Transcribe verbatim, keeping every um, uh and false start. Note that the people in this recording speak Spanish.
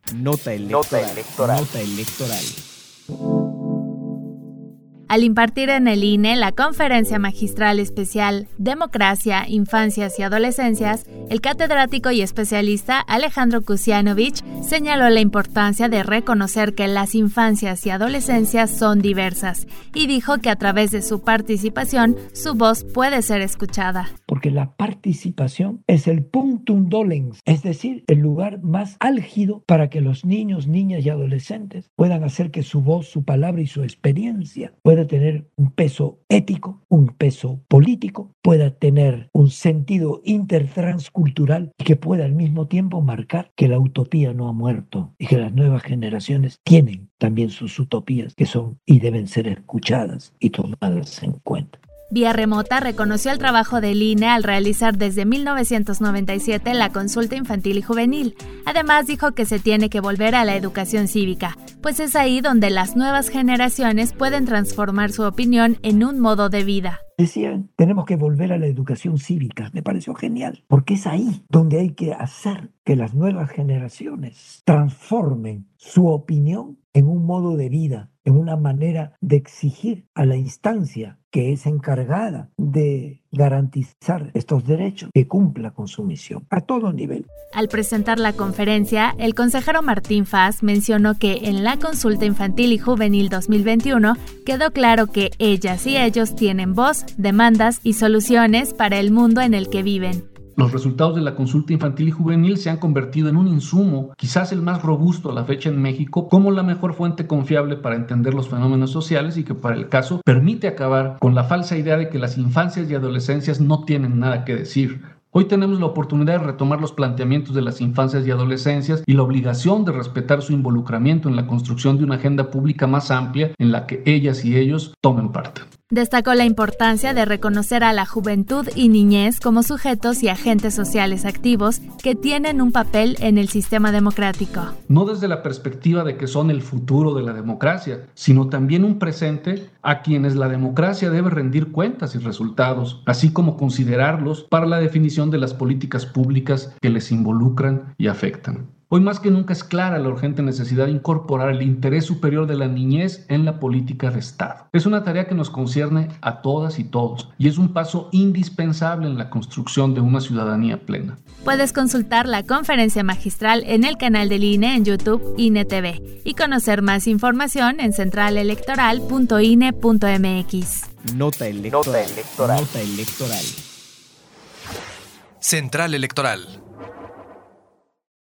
Nota electoral. Nota electoral. Nota electoral. Al impartir en el I N E la Conferencia Magistral Especial Democracia, Infancias y Adolescencias, el catedrático y especialista Alejandro Kusianovich señaló la importancia de reconocer que las infancias y adolescencias son diversas y dijo que a través de su participación su voz puede ser escuchada. Porque la participación es el punctum dolens, es decir, el lugar más álgido para que los niños, niñas y adolescentes puedan hacer que su voz, su palabra y su experiencia pueda tener un peso ético, un peso político, pueda tener un sentido intertranscultural y que pueda al mismo tiempo marcar que la utopía no ha muerto y que las nuevas generaciones tienen también sus utopías que son y deben ser escuchadas y tomadas en cuenta. Vía remota reconoció el trabajo del I N E al realizar desde mil novecientos noventa y siete la consulta infantil y juvenil. Además dijo que se tiene que volver a la educación cívica, pues es ahí donde las nuevas generaciones pueden transformar su opinión en un modo de vida. Decían, tenemos que volver a la educación cívica. Me pareció genial, porque es ahí donde hay que hacer que las nuevas generaciones transformen su opinión en un modo de vida, en una manera de exigir a la instancia que es encargada de garantizar estos derechos, que cumpla con su misión a todo nivel. Al presentar la conferencia, el consejero Martín Faz mencionó que en la consulta infantil y juvenil dos mil veintiuno quedó claro que ellas y ellos tienen voz, demandas y soluciones para el mundo en el que viven. Los resultados de la consulta infantil y juvenil se han convertido en un insumo, quizás el más robusto a la fecha en México, como la mejor fuente confiable para entender los fenómenos sociales y que para el caso permite acabar con la falsa idea de que las infancias y adolescencias no tienen nada que decir. Hoy tenemos la oportunidad de retomar los planteamientos de las infancias y adolescencias y la obligación de respetar su involucramiento en la construcción de una agenda pública más amplia en la que ellas y ellos tomen parte. Destacó la importancia de reconocer a la juventud y niñez como sujetos y agentes sociales activos que tienen un papel en el sistema democrático. No desde la perspectiva de que son el futuro de la democracia, sino también un presente a quienes la democracia debe rendir cuentas y resultados, así como considerarlos para la definición de las políticas públicas que les involucran y afectan. Hoy más que nunca es clara la urgente necesidad de incorporar el interés superior de la niñez en la política de Estado. Es una tarea que nos concierne a todas y todos y es un paso indispensable en la construcción de una ciudadanía plena. Puedes consultar la conferencia magistral en el canal del I N E en YouTube I N E T V y conocer más información en central electoral punto i n e punto m x. Nota electoral. Nota electoral. Nota electoral. Central Electoral.